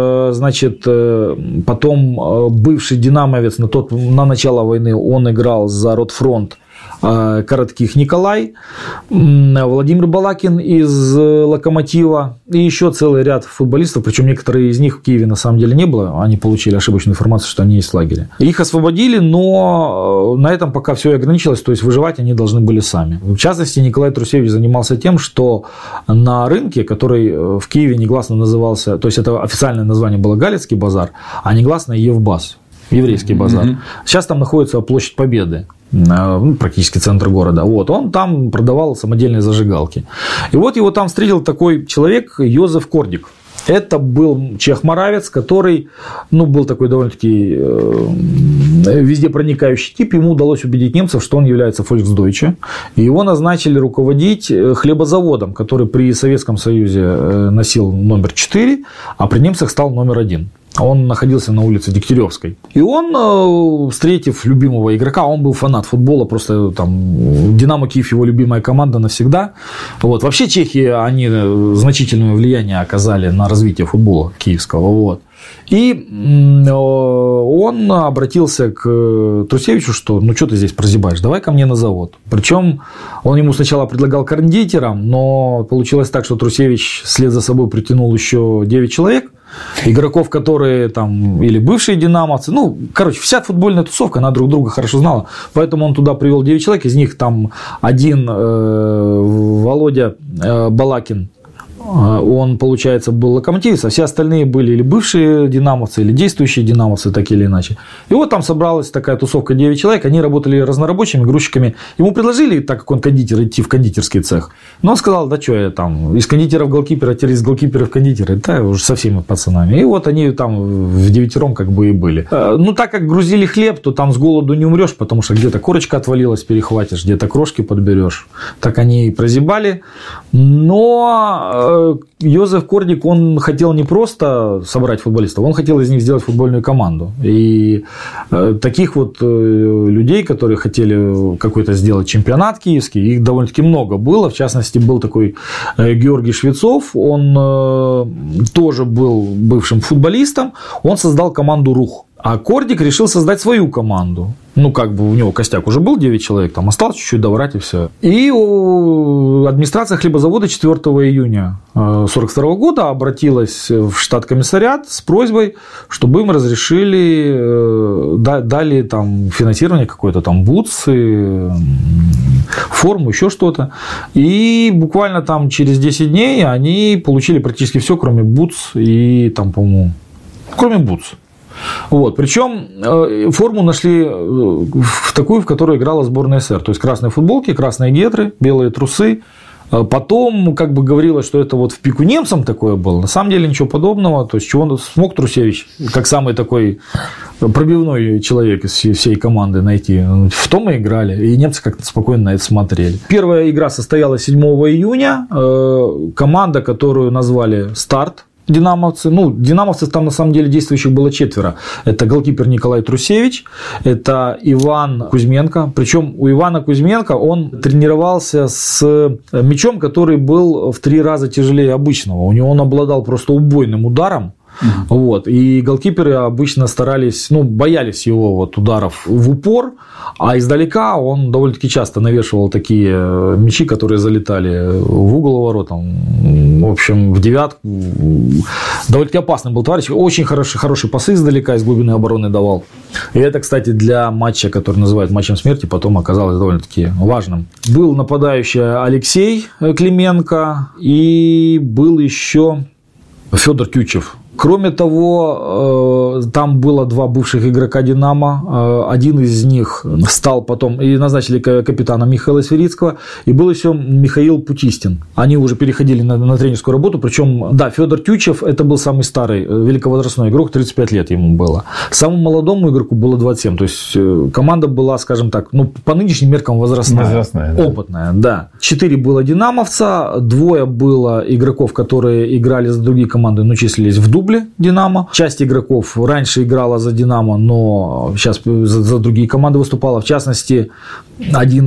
Потом бывший динамовец на начало войны, он играл за Ротфронт, Коротких Николай, Владимир Балакин из «Локомотива» и еще целый ряд футболистов, причем некоторые из них в Киеве на самом деле не было, они получили ошибочную информацию, что они есть в лагере. Их освободили, но на этом пока все и ограничилось, то есть выживать они должны были сами. В частности, Николай Трусевич занимался тем, что на рынке, который в Киеве негласно назывался, то есть это официальное название было Галицкий базар, а негласно Евбас, еврейский базар. Сейчас там находится Площадь Победы, практически центр города. Он там продавал самодельные зажигалки. И его там встретил такой человек Йозеф Кордик. Это был чех-моравец, который был такой довольно-таки везде проникающий тип. Ему удалось убедить немцев, что он является фольксдойче. И его назначили руководить хлебозаводом, который при Советском Союзе носил номер 4, а при немцах стал номер 1. Он находился на улице Дегтяревской. И он, встретив любимого игрока, он был фанат футбола, просто там «Динамо Киев» его любимая команда навсегда. Вообще чехи, они значительное влияние оказали на развитие футбола киевского. И он обратился к Трусевичу, что что ты здесь прозябаешь, давай ко мне на завод. Причем он ему сначала предлагал кондитером, но получилось так, что Трусевич вслед за собой притянул еще 9 человек. игроков, которые там или бывшие динамовцы. Ну, короче, вся футбольная тусовка, она друг друга хорошо знала. Поэтому он туда привел 9 человек. Из них там один Володя Балакин. Он, получается, был локомотивец, а все остальные были или бывшие динамовцы, или действующие динамовцы, так или иначе. И вот там собралась такая тусовка 9 человек, они работали разнорабочими, грузчиками. Ему предложили, так как он кондитер, идти в кондитерский цех. Но он сказал, да что я там, из кондитера в голкипера, а теперь из голкипера в кондитера. Да, уже со всеми пацанами. И вот они там в девятером как бы и были. Ну, так как грузили хлеб, то там с голоду не умрешь, потому что где-то корочка отвалилась, перехватишь, где-то крошки подберешь. Так они и прозябали. Но Йозеф Кордик, он хотел не просто собрать футболистов, он хотел из них сделать футбольную команду. И таких вот людей, которые хотели какой-то сделать чемпионат киевский, их довольно-таки много было. В частности, был такой Георгий Швецов, он тоже был бывшим футболистом, он создал команду «Рух». А Кордик решил создать свою команду. Ну, как бы у него костяк уже был 9 человек, там осталось чуть-чуть доврать и все. И администрация хлебозавода 4 июня 1942 года обратилась в штат-комиссариат с просьбой, чтобы им разрешили, дали там финансирование какое-то, там бутсы, форму, еще что-то. И буквально там через 10 дней они получили практически все, кроме бутс и там, по-моему, кроме бутс. Вот. Причем форму нашли в такую, в которой играла сборная СССР. То есть красные футболки, красные гетры, белые трусы. Потом как бы говорилось, что это вот в пику немцам такое было. На самом деле ничего подобного. То есть чего смог Трусевич, как самый такой пробивной человек из всей команды, найти. В том и играли. И немцы как-то спокойно на это смотрели. Первая игра состоялась 7 июня. Команда, которую назвали «Старт». Динамовцы. Ну, динамовцев там на самом деле действующих было 4. Это голкипер Николай Трусевич, это Иван Кузьменко. Причем у Ивана Кузьменко он тренировался с мячом, который был в 3 раза тяжелее обычного. У него он обладал просто убойным ударом. Вот. И голкиперы обычно старались, ну, боялись его вот ударов в упор, а издалека он довольно-таки часто навешивал такие мячи, которые залетали в угол воротам. В общем, в девятку. Довольно-таки опасный был товарищ. Очень хороший пасы издалека, из глубины обороны давал. И это, кстати, для матча, который называют матчем смерти, потом оказалось довольно-таки важным. Был нападающий Алексей Клименко и был еще Федор Тютчев. Кроме того, там было 2 бывших игрока «Динамо». Один из них стал потом, и назначили капитана Михаила Сверицкого, и был еще Михаил Путистин. Они уже переходили на тренерскую работу. Причем, да, Федор Тютчев, это был самый старый великовозрастной игрок, 35 лет ему было. Самому молодому игроку было 27. То есть команда была, скажем так, ну, по нынешним меркам возрастная, опытная. Да. 4 было динамовца, 2 было игроков, которые играли за другие команды, но числились в дубле «Динамо». Часть игроков раньше играла за «Динамо», но сейчас за другие команды выступала. В частности, один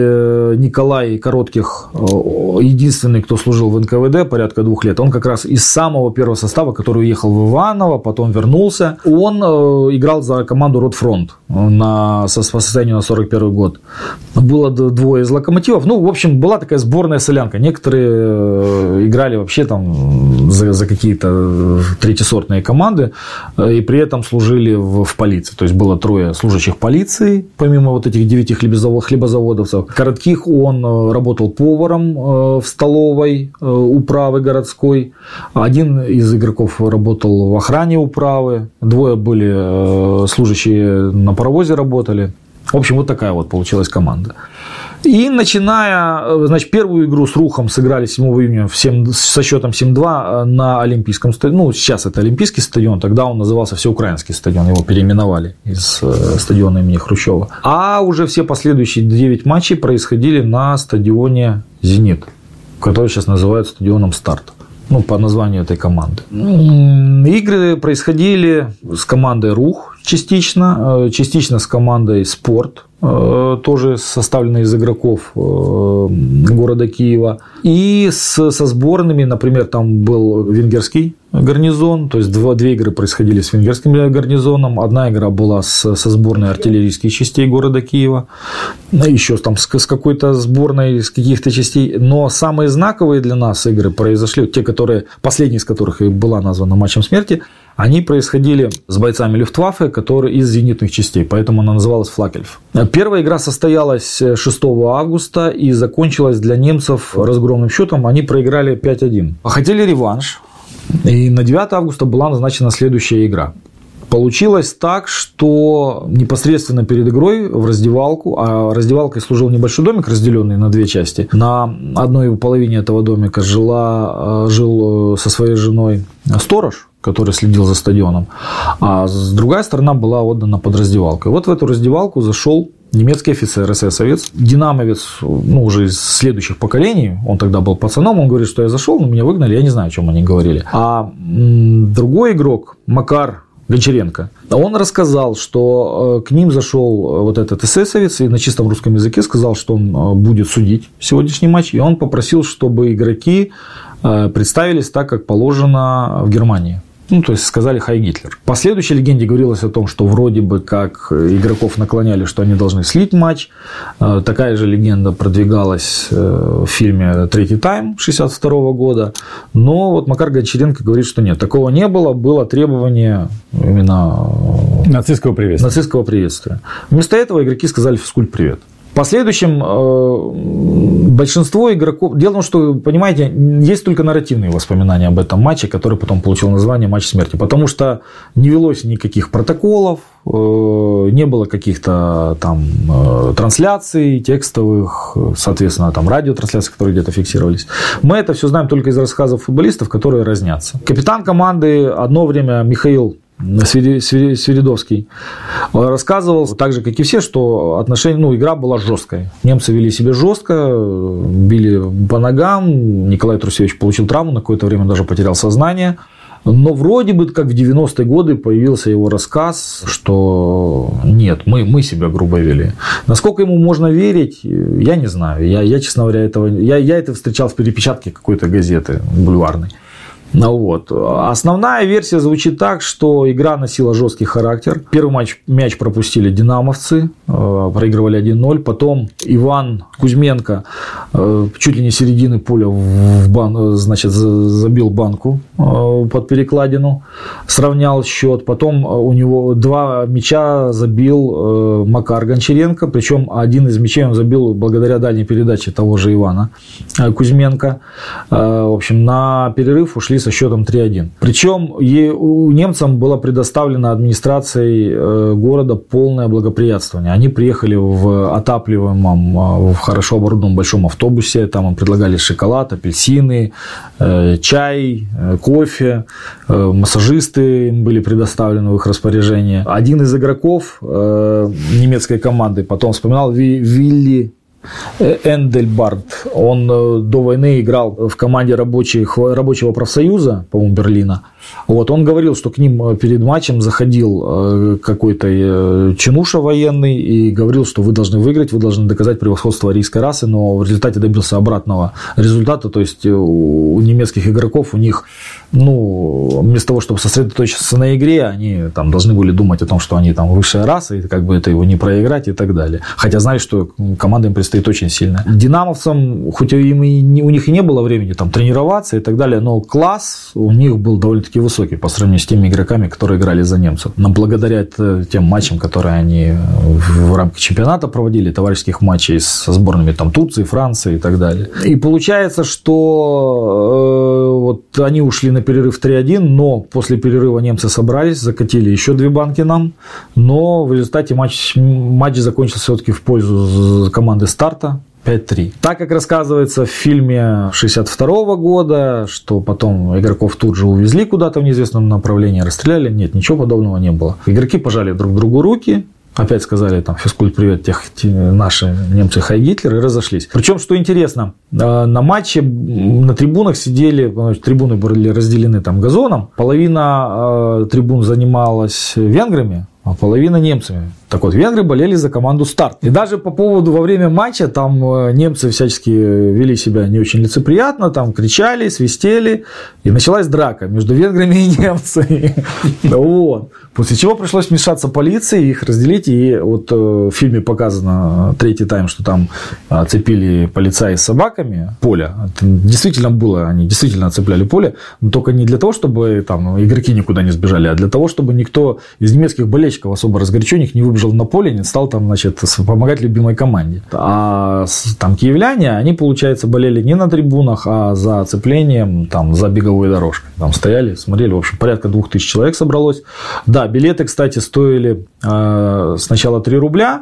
Николай Коротких, единственный, кто служил в НКВД порядка 2 лет, он как раз из самого первого состава, который уехал в Иваново, потом вернулся. Он играл за команду «Ротфронт» по состоянию на 41 год. Было 2 из «Локомотивов». Ну, в общем, была такая сборная солянка. Некоторые играли вообще там за какие-то третьесортные команды и при этом служили в полиции. То есть было 3 служащих полиции, помимо вот этих 9 хлебозаводовцев. Коротких он работал поваром в столовой управы городской. Один из игроков работал в охране управы. 2 были служащие на паровозе работали. В общем, вот такая вот получилась команда. И начиная, значит, первую игру с Рухом сыграли 7 июня со счетом 7-2 на Олимпийском стадионе. Ну, сейчас это Олимпийский стадион, тогда он назывался Всеукраинский стадион, его переименовали из стадиона имени Хрущева. А уже все последующие 9 матчей происходили на стадионе «Зенит», который сейчас называют стадионом «Старт». Ну, по названию этой команды. Игры происходили с командой «Рух» частично с командой «Спорт». тоже составленный из игроков города Киева. И со сборными, например, там был венгерский гарнизон, то есть две игры происходили с венгерским гарнизоном, одна игра была со сборной артиллерийских частей города Киева, еще там с какой-то сборной из каких-то частей, но самые знаковые для нас игры произошли, те, которые, последняя из которых и была названа матчем смерти, они происходили с бойцами Люфтваффе, которые из зенитных частей, поэтому она называлась Флакельф. Первая игра состоялась 6 августа и закончилась для немцев разгромным счетом, они проиграли 5-1. Хотели реванш, и на 9 августа была назначена следующая игра. Получилось так, что непосредственно перед игрой в раздевалку, а раздевалкой служил небольшой домик, разделенный на две части. На одной половине этого домика жил со своей женой сторож, который следил за стадионом, а другая сторона была отдана под раздевалкой. Вот в эту раздевалку зашел немецкий офицер, эсэсовец, динамовец, уже из следующих поколений, он тогда был пацаном, он говорит, что я зашел, но меня выгнали, я не знаю, о чем они говорили. А другой игрок, Макар Гончаренко, он рассказал, что к ним зашел вот этот эсэсовец и на чистом русском языке сказал, что он будет судить сегодняшний матч, и он попросил, чтобы игроки представились так, как положено в Германии. То есть сказали «Хай Гитлер». В последующей легенде говорилось о том, что вроде бы как игроков наклоняли, что они должны слить матч. Такая же легенда продвигалась в фильме «Третий тайм» 1962 года. Но вот Макар Гончаренко говорит, что нет, такого не было. Было требование именно нацистского приветствия. Вместо этого игроки сказали «Физкульт, привет». В последующем большинство игроков... Дело в том, что, понимаете, есть только нарративные воспоминания об этом матче, который потом получил название «Матч смерти». Потому что не велось никаких протоколов, не было каких-то там трансляций текстовых, соответственно, там радиотрансляций, которые где-то фиксировались. Мы это все знаем только из рассказов футболистов, которые разнятся. Капитан команды одно время Михаил Свиридовский рассказывал, так же, как и все, что игра была жесткой. Немцы вели себя жестко, били по ногам. Николай Трусевич получил травму, на какое-то время даже потерял сознание. Но вроде бы, как в 90-е годы, появился его рассказ, что нет, мы себя грубо вели. Насколько ему можно верить, я не знаю. Я честно говоря, я это встречал в перепечатке какой-то газеты бульварной. Вот. Основная версия звучит так, что игра носила жесткий характер. Первый мяч пропустили динамовцы, проигрывали 1-0. Потом Иван Кузьменко чуть ли не середины поля забил банку под перекладину, сравнял счет. Потом у него 2 мяча забил Макар Гончаренко. Причем один из мячей он забил благодаря дальней передаче того же Ивана Кузьменко. В общем, на перерыв ушли со счетом 3-1. Причем немцам было предоставлено администрацией города полное благоприятствование. Они приехали в отапливаемом, в хорошо оборудованном большом автобусе. Там им предлагали шоколад, апельсины, чай, кофе. Массажисты им были предоставлены в их распоряжение. Один из игроков немецкой команды потом вспоминал, Вилли Эндельбард, он до войны играл в команде рабочего профсоюза, по-моему, Берлина. Вот, он говорил, что к ним перед матчем заходил какой-то чинуша военный и говорил, что вы должны выиграть, вы должны доказать превосходство арийской расы, но в результате добился обратного результата. То есть у немецких игроков, у них, вместо того, чтобы сосредоточиться на игре, они там должны были думать о том, что они там высшая раса, и как бы это его не проиграть и так далее. Хотя знали, что команда им предстоит очень сильно. Динамовцам, хоть у них и не было времени там тренироваться и так далее, но класс у них был довольно-таки высокий по сравнению с теми игроками, которые играли за немцев. Но благодаря тем матчам, которые они в рамках чемпионата проводили, товарищеских матчей со сборными там Турции, Франции и так далее. И получается, что вот они ушли на перерыв 3-1, но после перерыва немцы собрались, закатили еще 2 банки нам, но в результате матч закончился все-таки в пользу команды «Старта». 5-3. Так как рассказывается в фильме 1962 года, что потом игроков тут же увезли куда-то в неизвестном направлении, расстреляли, нет, ничего подобного не было. Игроки пожали друг другу руки, опять сказали там «Физкульт, привет, наши немцы, Хай Гитлер», и разошлись. Причем, что интересно, на матче на трибунах сидели, трибуны были разделены там газоном, половина трибун занималась венграми, а половина немцами. Так вот, венгры болели за команду «Старт». И даже по поводу во время матча там немцы всячески вели себя не очень лицеприятно, там кричали, свистели, и началась драка между венграми и немцами. Вот. После чего пришлось вмешаться полиции, их разделить. И вот в фильме показано третий тайм, что там цепили полицаи с собаками поле. Это действительно было, они действительно цепляли поле, но только не для того, чтобы там игроки никуда не сбежали, а для того, чтобы никто из немецких болельщиков особо разгоряченных не выбежал на поле, не стал там, значит, помогать любимой команде. А там киевляне, они, получается, болели не на трибунах, а за оцеплением, там, за беговой дорожкой. Там стояли, смотрели, в общем, порядка 2000 человек собралось. Да, билеты, кстати, стоили сначала 3 рубля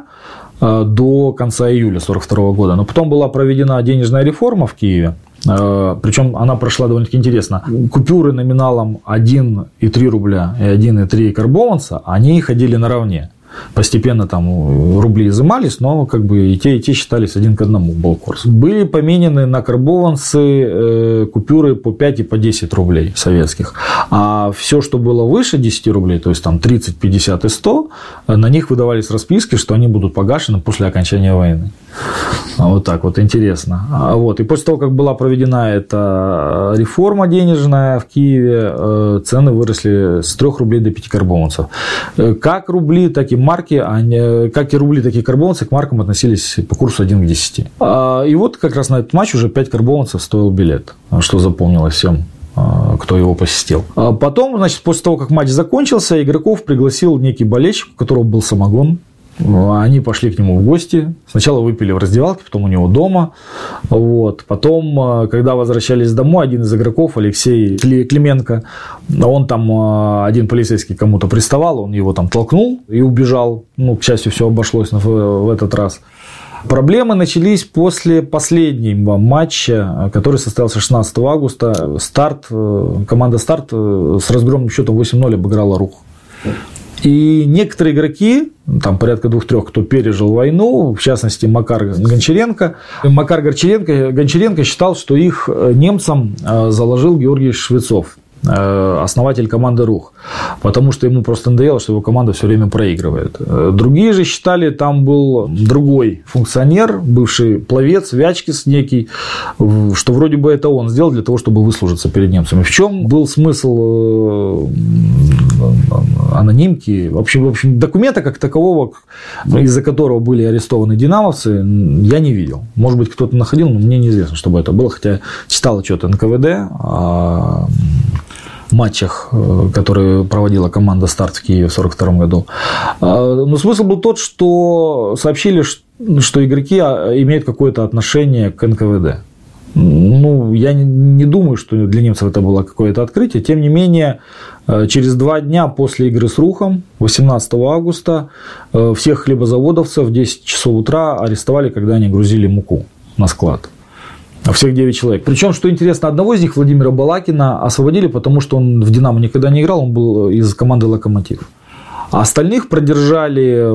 до конца июля 1942 года, но потом была проведена денежная реформа в Киеве. Причем она прошла довольно-таки интересно. Купюры номиналом 1,3 рубля и 1,3 карбованца, они ходили наравне. Постепенно там рубли изымались, но как бы и те считались 1 к 1 был курс. Были поменены на карбованцы купюры по 5 и по 10 рублей советских. А все, что было выше 10 рублей, то есть там 30, 50 и 100, на них выдавались расписки, что они будут погашены после окончания войны. Вот так вот, интересно. Вот. И после того, как была проведена эта реформа денежная в Киеве, цены выросли с 3 рублей до 5 карбованцев. Как рубли, так и марки, как и рубли, так и карбованцы к маркам относились по курсу 1 к 10. И вот как раз на этот матч уже 5 карбованцев стоил билет, что запомнилось всем, кто его посетил. Потом, значит, после того, как матч закончился, игроков пригласил некий болельщик, у которого был самогон. Они пошли к нему в гости. Сначала выпили в раздевалке, потом у него дома. Вот. Потом, когда возвращались домой, один из игроков, Алексей Клименко, он там, один полицейский кому-то приставал, он его там толкнул и убежал. Ну, к счастью, все обошлось в этот раз. Проблемы начались после последнего матча, который состоялся 16 августа. Команда «Старт» с разгромным счетом 8-0 обыграла «Рух». И некоторые игроки, там порядка 2-3, кто пережил войну, в частности Макар Гончаренко. Макар Гончаренко считал, что их немцам заложил Георгий Швецов, основатель команды «Рух», потому что ему просто надоело, что его команда все время проигрывает. Другие же считали, там был другой функционер, бывший пловец, Вячкис некий, что вроде бы это он сделал для того, чтобы выслужиться перед немцами. В чем был смысл анонимки? В общем, документа как такового, из-за которого были арестованы динамовцы, я не видел. Может быть, кто-то находил, но мне неизвестно, чтобы это было, хотя читал отчет НКВД о матчах, которые проводила команда «Старт» в Киеве в 1942 году. Но смысл был тот, что сообщили, что игроки имеют какое-то отношение к НКВД. Ну, я не думаю, что для немцев это было какое-то открытие. Тем не менее, через 2 дня после игры с «Рухом», 18 августа, всех хлебозаводовцев в 10 часов утра арестовали, когда они грузили муку на склад. Всех 9 человек. Причем, что интересно, одного из них, Владимира Балакина, освободили, потому что он в «Динамо» никогда не играл, он был из команды «Локомотив». А остальных продержали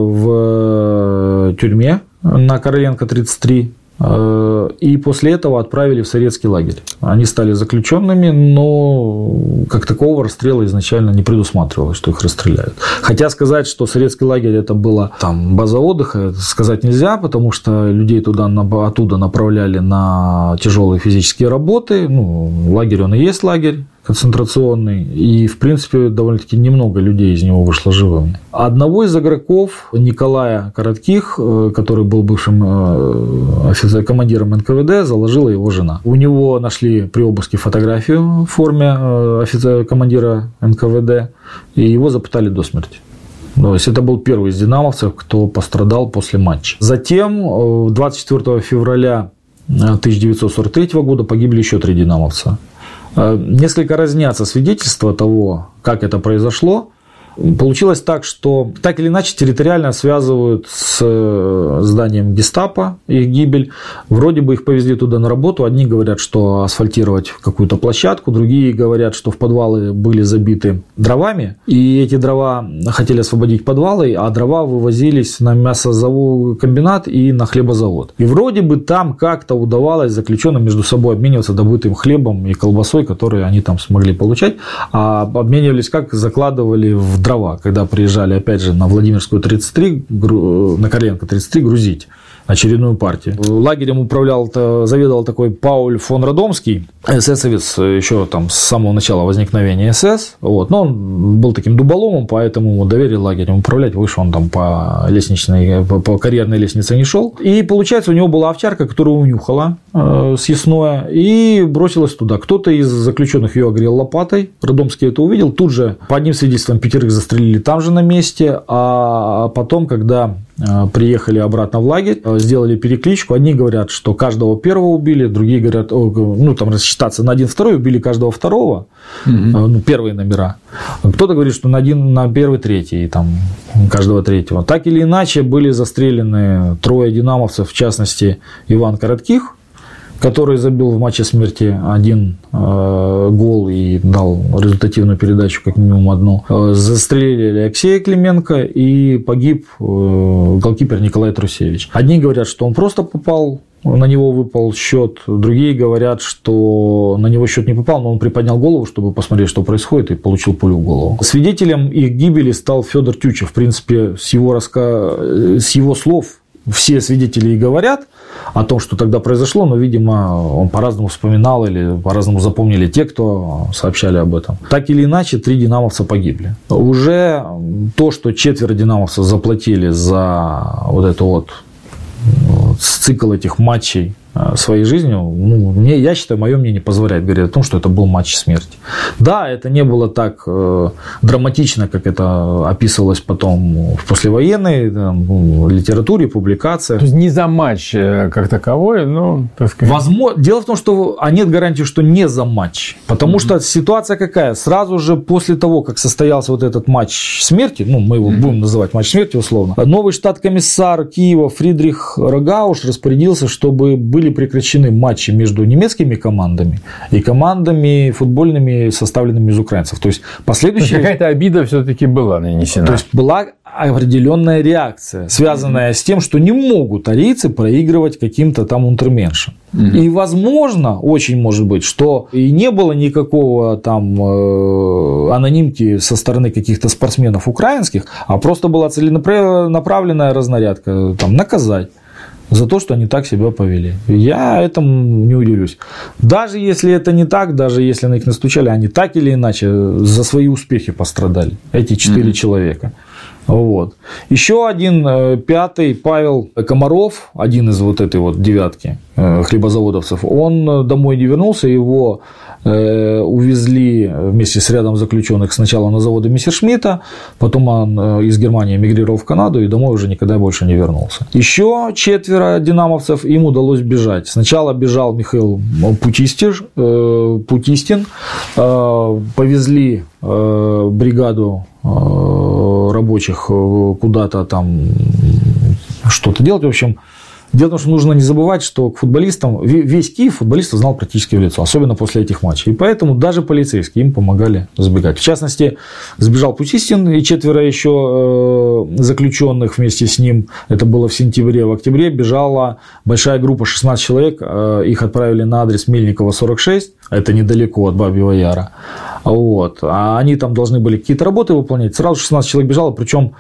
в тюрьме на Короленко 33. И после этого отправили в советский лагерь. Они стали заключенными, но как такового расстрела изначально не предусматривалось, что их расстреляют. Хотя сказать, что советский лагерь это была там база отдыха, сказать нельзя, потому что людей оттуда направляли на тяжелые физические работы. Ну, лагерь он и есть лагерь концентрационный, и, в принципе, довольно-таки немного людей из него вышло живыми. Одного из игроков, Николая Коротких, который был бывшим командиром НКВД, заложила его жена. У него нашли при обыске фотографию в форме командира НКВД, и его запытали до смерти. То есть, это был первый из динамовцев, кто пострадал после матча. Затем, 24 февраля 1943 года погибли еще 3 динамовца. Несколько разнятся свидетельства того, как это произошло. Получилось так, что так или иначе территориально связывают с зданием гестапо их гибель. Вроде бы их повезли туда на работу. Одни говорят, что асфальтировать какую-то площадку, другие говорят, что в подвалы были забиты дровами. И эти дрова хотели освободить подвалы, а дрова вывозились на мясокомбинат и на хлебозавод. И вроде бы там как-то удавалось заключенным между собой обмениваться добытым хлебом и колбасой, которые они там смогли получать. А обменивались как? Закладывали в в дрова, когда приезжали, опять же, на Владимирскую 33, на Короленко 33 грузить очередную партию. Лагерем заведовал такой Пауль фон Радомский, эсэсовец еще там с самого начала возникновения СС. Вот. Но он был таким дуболомом, поэтому ему доверили лагерем управлять. Выше он там по карьерной лестнице не шел. И получается, у него была овчарка, которая унюхала съестное и бросилась туда. Кто-то из заключенных ее огрел лопатой. Радомский это увидел. Тут же, по одним свидетельствам, 5 застрелили там же на месте. А потом, когда приехали обратно в лагерь, сделали перекличку. Одни говорят, что каждого первого убили, другие говорят, там рассчитаться на 1-2, убили каждого второго, первые номера. Кто-то говорит, что на первый, третий, там, каждого третьего. Так или иначе, были застрелены 3 динамовцев, в частности, Иван Коротких, который забил в матче смерти 1 гол и дал результативную передачу, как минимум одну. Застрелили Алексея Клименко и погиб голкипер Николай Трусевич. Одни говорят, что он просто попал, на него выпал счет. Другие говорят, что на него счет не попал, но он приподнял голову, чтобы посмотреть, что происходит, и получил пулю в голову. Свидетелем их гибели стал Федор Тютчев. В принципе, с его слов все свидетели и говорят о том, что тогда произошло, но, видимо, он по-разному вспоминал или по-разному запомнили те, кто сообщали об этом. Так или иначе, 3 динамовца погибли. Уже то, что 4 динамовцев заплатили за вот это вот цикл этих матчей своей жизнью, я считаю, мое мнение позволяет говорить о том, что это был матч смерти. Да, это не было так драматично, как это описывалось потом в послевоенной литературе, публикациях. То есть не за матч как таковой, но, так сказать... Возможно. Дело в том, что нет гарантии, что не за матч. Потому что ситуация какая? Сразу же после того, как состоялся вот этот матч смерти, мы его будем называть матч смерти условно, новый штат-комиссар Киева Фридрих Рогауш распорядился, чтобы были прекращены матчи между немецкими командами и командами футбольными, составленными из украинцев. То есть последующая... какая-то обида все-таки была нанесена. То есть была определенная реакция, связанная с тем, что не могут арийцы проигрывать каким-то там унтерменшем. И возможно, очень может быть, что и не было никакого там анонимки со стороны каких-то спортсменов украинских, а просто была целенаправленная разнарядка, там, наказать за то, что они так себя повели. Я этому не удивлюсь. Даже если это не так, даже если на них настучали, они так или иначе за свои успехи пострадали. Эти 4 человека. Вот. Еще один, 5-й, Павел Комаров, один из вот этой вот 9 хлебозаводовцев, он домой не вернулся, его увезли вместе с рядом заключенных сначала на заводы Мессершмитта, потом он из Германии эмигрировал в Канаду и домой уже никогда больше не вернулся. Еще 4 динамовцев, им удалось бежать. Сначала бежал Михаил Путистин, повезли бригаду рабочих куда-то там что-то делать. В общем, дело в том, что нужно не забывать, что к футболистам, весь Киев футболистов знал практически в лицо, особенно после этих матчей. И поэтому даже полицейские им помогали сбегать. В частности, сбежал Путистин и 4 еще заключенных вместе с ним. Это было в сентябре. В октябре бежала большая группа, 16 человек. Их отправили на адрес Мельникова, 46. Это недалеко от Бабьего Яра. Вот. А они там должны были какие-то работы выполнять. Сразу 16 человек бежало. Причем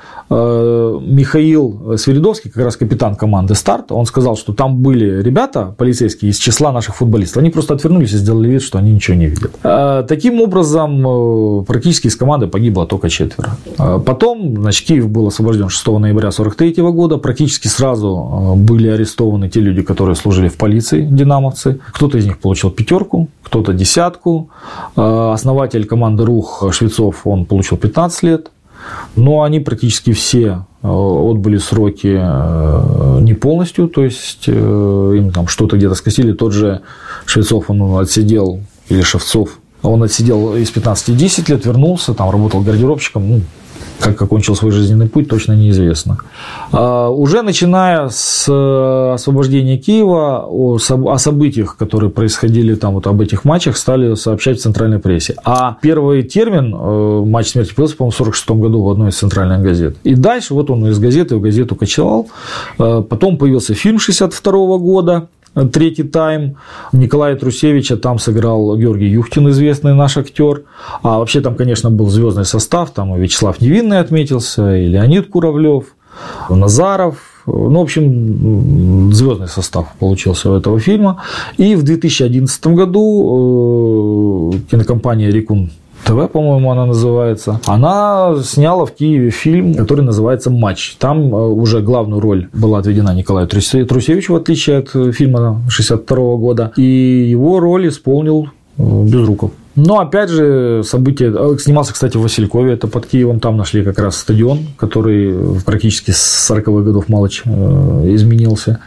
Михаил Свиридовский, как раз капитан команды «Старт», он сказал, что там были ребята полицейские из числа наших футболистов. Они просто отвернулись и сделали вид, что они ничего не видят. Таким образом, практически из команды погибло только 4. Потом, значит, Киев был освобожден 6 ноября 1943 года. Практически сразу были арестованы те люди, которые служили в полиции, динамовцы. Кто-то из них получил 5, кто-то 10. Основатель команды «Рух» Швецов, он получил 15 лет. Но они практически все отбыли сроки не полностью, то есть им там что-то где-то скосили. Тот же Швецов, он отсидел, или Шевцов, он отсидел из 15 10 лет, вернулся, там работал гардеробщиком. Как окончил свой жизненный путь, точно неизвестно. Уже начиная с освобождения Киева о событиях, которые происходили там, вот об этих матчах, стали сообщать в центральной прессе. А первый термин «матч смерти» появился, по-моему, в 1946 году в одной из центральных газет. И дальше вот он из газеты в газету кочевал. Потом появился фильм 1962 года третий тайм. Николая Трусевича там сыграл Георгий Юхтин, известный наш актер. А вообще там, конечно, был звездный состав. Там и Вячеслав Невинный отметился, и Леонид Куравлев, Назаров. Ну, в общем, звездный состав получился у этого фильма. И в 2011 году кинокомпания «Рекун ТВ», по-моему, она называется, она сняла в Киеве фильм, который называется «Матч». Там уже главную роль была отведена Николаю Трусевичу, в отличие от фильма 1962 года. И его роль исполнил Безруков. Но, опять же, события... Снимался, кстати, в Василькове, это под Киевом. Там нашли как раз стадион, который практически с 40-х годов малоч изменился.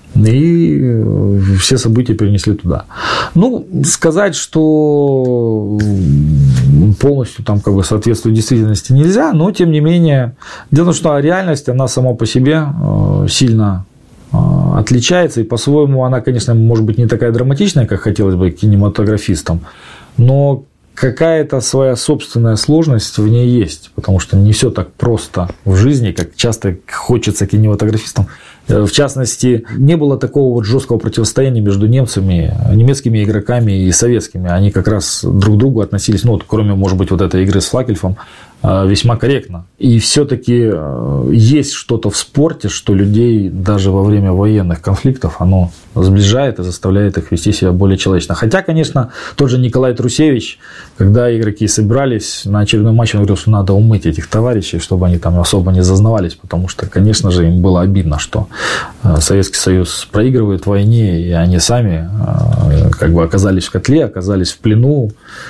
И все события перенесли туда. Ну, сказать, что полностью там как бы соответствует действительности нельзя, но, тем не менее... Дело в том, что реальность, она сама по себе сильно отличается. И, по-своему, она, конечно, может быть не такая драматичная, как хотелось бы кинематографистам, но какая-то своя собственная сложность в ней есть, потому что не все так просто в жизни, как часто хочется кинематографистам. В частности, не было такого вот жесткого противостояния между немцами, немецкими игроками и советскими. Они как раз друг к другу относились, ну, вот, кроме, может быть, вот этой игры с Факельфом, весьма корректно. И все-таки есть что-то в спорте, что людей даже во время военных конфликтов оно сближает и заставляет их вести себя более человечно. Хотя, конечно, тот же Николай Трусевич, когда игроки собирались на очередной матч, он говорил, что надо умыть этих товарищей, чтобы они там особо не зазнавались, потому что, конечно же, им было обидно, что Советский Союз проигрывает в войне, и они сами как бы оказались в котле, оказались в плену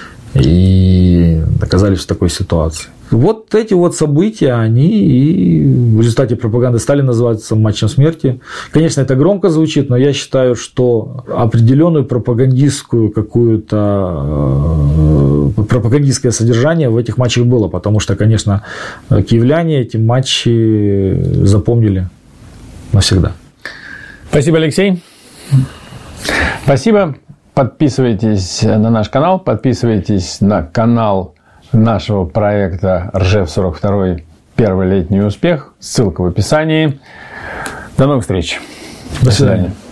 и оказались в такой ситуации. Вот эти вот события, они и в результате пропаганды стали называться матчем смерти. Конечно, это громко звучит, но я считаю, что определенную пропагандистскую какую-то пропагандистское содержание в этих матчах было, потому что, конечно, киевляне эти матчи запомнили навсегда. Спасибо, Алексей. Спасибо. Подписывайтесь на наш канал, подписывайтесь на канал нашего проекта «Ржев-42. Первый летний успех». Ссылка в описании. До новых встреч. До свидания.